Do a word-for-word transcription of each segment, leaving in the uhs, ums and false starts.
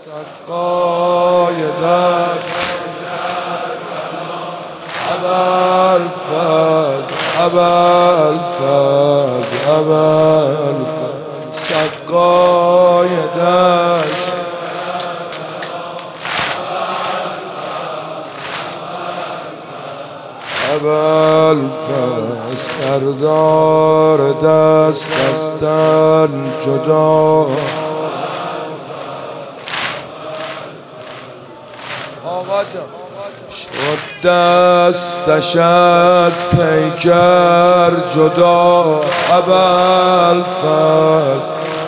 سقای در ابوالفضل ابوالفضل ابوالفضل سقای دشت ابوالفضل سردار دست دستن جدا آقا جان شد دستش از پیکر جدا ابوالفضل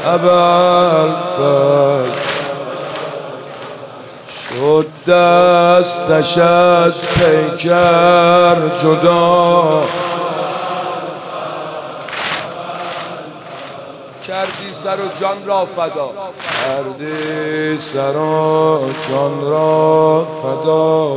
ابوالفضل شد دستش از پیکر جدا کردی سر و جان را فدا کردی سر و جان را فدا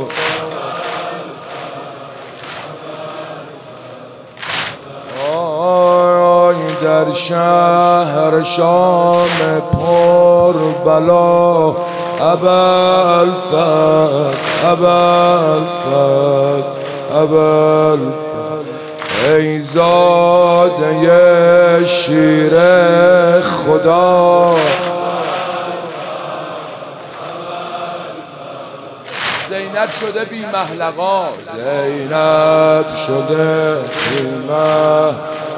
آی در شهر شام پر بلا ابوالفضل ابوالفضل ابوالفضل ای زاده شیر خدا زینب شده بی محلقا زینب شده بی محلقا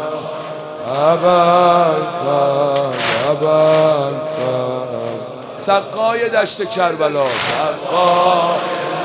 ابوالفضل ابوالفضل سقای دشت کربلا سقای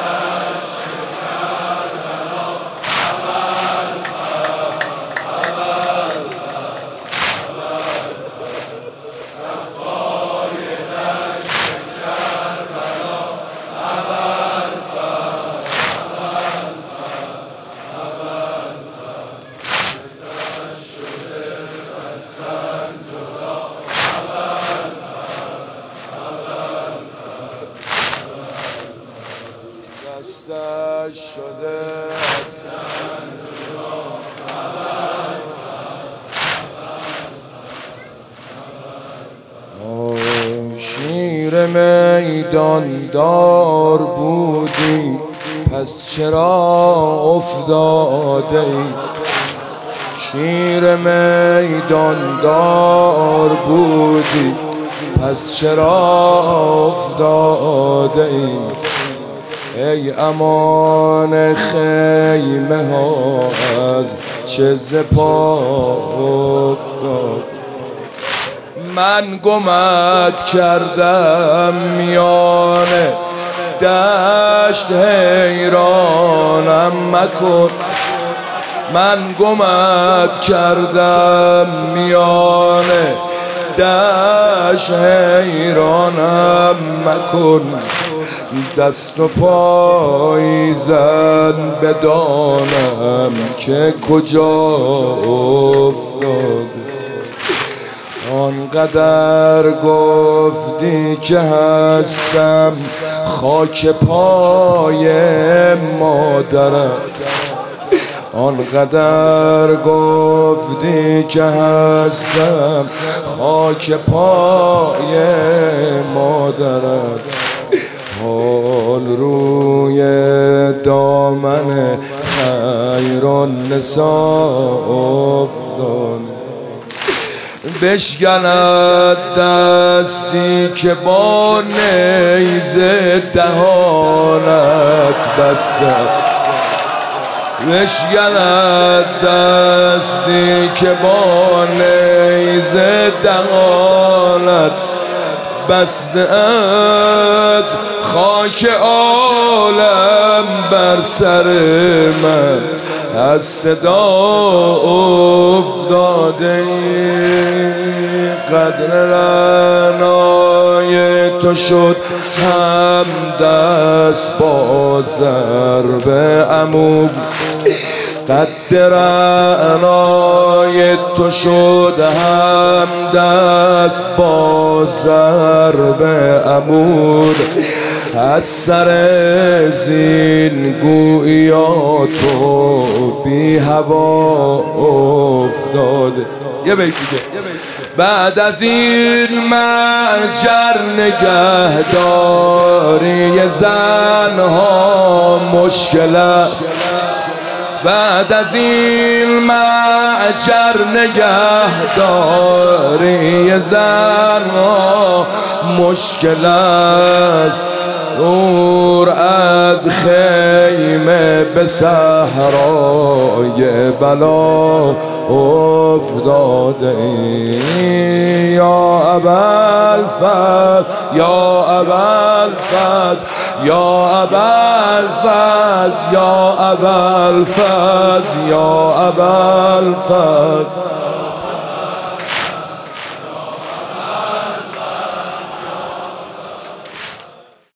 دستش شده شیر میدان دار بودی پس چرا افتاده ای شیر میدان دار بودی پس چرا افتاده ای ای امان خیمه ها از چه ز پا افتاد من گمت کردم میان دشت حیرانم مکن من گمت کردم میان دشت حیرانم مکن دست و پای زن بدانم که کجا افتاد آنقدر گفتی که هستم خاک پای مادرت آنقدر گفتی که هستم خاک پای مادرت حال روی دامن خیرالنساء افتاد بشکند دستی که با نیزه دهانت بسته بشکند دستی که با نیزه دهانت بسته از خاک عالم بر سر من از صدا افتاده قدر رعنای تو شد هم دست با ضرب عمو قدر رعنای تو شد هم دست با ضرب عمود از سر زین گویا تو بی هوا افتاده یه بیت دیگه. بعد از این مأجر نگهداری زنها مشکل است، بعد از این مأجر نگهداری زنها مشکل است. دور از خیمه به صحرای بلا افتاده ای یا ابوالفضل، یا ابوالفضل، یا ابوالفضل، یا ابوالفضل، یا ابوالفضل.